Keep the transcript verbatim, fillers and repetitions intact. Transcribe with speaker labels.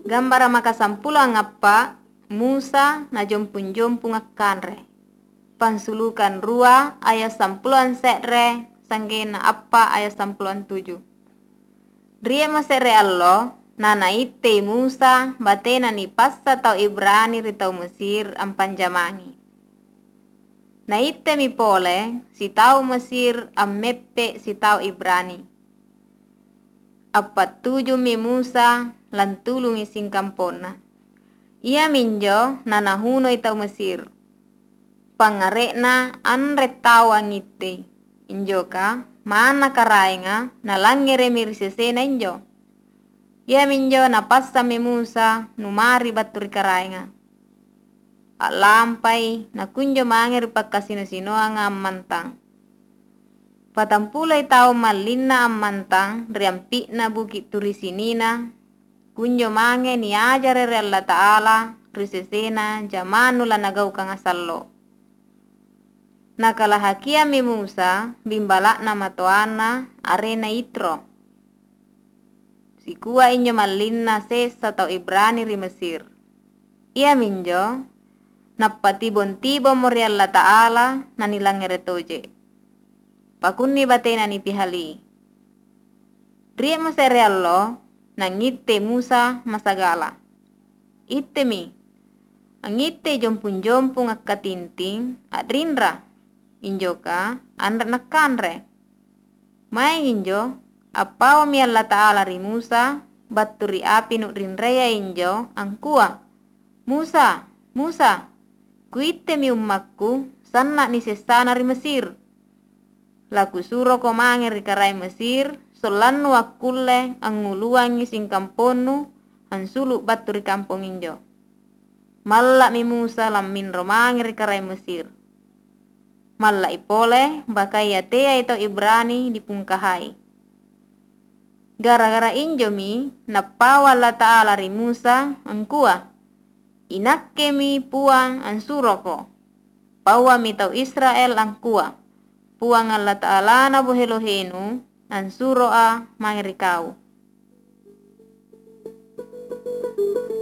Speaker 1: Gambara maka sampulo ngappa Musa na jompung-jompung akkanre. Pansulukan rua ayat sampuluan sekre sanggena appa ayat sampuluan tujuh. Ria masere allo nana itte Musa batena ni passa tau Ibrani ritau Mesir ampan jamangi. Na itte mi pole si tau Mesir ammeppe si tau Ibrani. Appa tujuh mi Musa lantulungi sing kampona. Ia minjo nana huno itau Mesir. Pangarekna anre tau angitte. Injoka mana karaenga na langere mirisesena injo. Ia minjo na passa mi Musa numari baturi karaenga. Alampai na kunjo mangeri pakkasino-sinoanga ammantang. Patampulai tau mallinna ammantang riampikna bukit turisinina. Kunjo mange ni ajare re Allah Ta'ala risesena jamanu la nagau kang asallo. Nakala hakia mi Musa bimbalak na matoana arena Itro. Sikua injo mallinna sesa tau Ibrani ri Mesir. Ia minjo napatibon-tibon mori Allah Ta'ala nanilangere toje. Pakunni batena ni pihali. Ria masere allo nangitte Musa masagala. Itte mi. Angitte jompung-jompung akkatinting adrinra. Injoka andra nakkanre. Mai injo appawa mi Allah Ta'ala ri Musa batturi api nu rinraya injo angkua. Musa, Musa, kuitte mi ummakku sanna ni sessana ri Mesir. Laku suro ko mange ri karai Mesir solannu akkulle anguluangi sing kamponu ansulu batturi kampong injo. Malla mi Musa lammin romangi ri karai Mesir. Malla ipole bakaya tea ito Ibrani dipungkahai. Gara-gara injo mi nappawa Allah Ta'ala ri Musa angkua. Inakke mi puang ansuroko. Pawa mi tau Israel angkua. Puang Allah Ta'ala na bohelohenu ansuroa mangeri kau.